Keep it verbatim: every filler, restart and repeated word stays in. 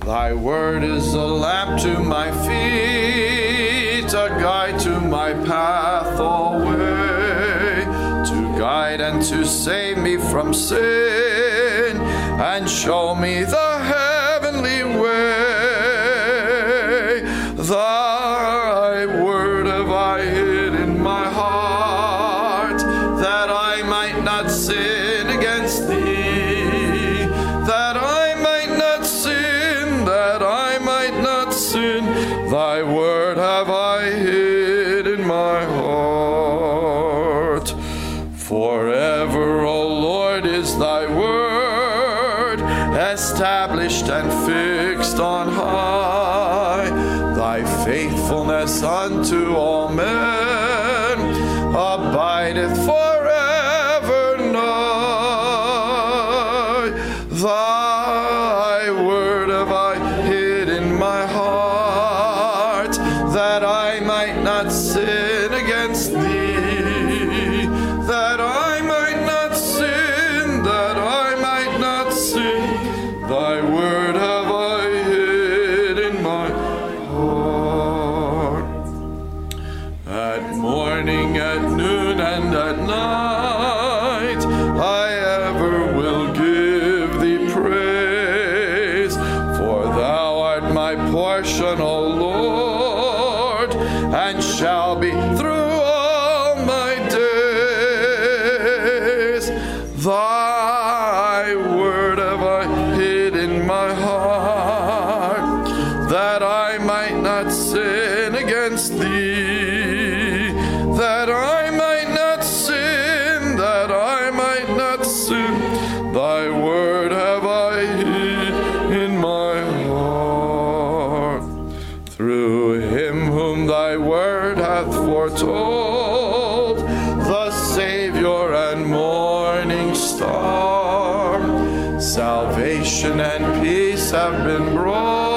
Thy word is a lamp to my feet, a guide to my path alway, to guide and to save me from sin, and show me the heavenly way. Thy word have I hid in my heart, that I might not sin against thee, that I might not sin, that I might not sin. Thy word have I hid in my heart. Forever, O Lord, is thy word, established and fixed on high. Thy faithfulness unto all men abideth forever nigh. Thy word have I hid in my heart, that I might not sin against thee, that I might not sin, that I might not sin. Thy word have I hid in my heart. At morning, at noon, and at night, I ever will give thee praise, for thou art my portion, O Lord, and shall be through all my days. Thy word have I hid in my heart, that I might not sin against thee, that I might not sin, that I might not sin. Thy word have I hid in my heart. Through him whom thy word hath foretold, the Savior and morning star, salvation and peace have been brought.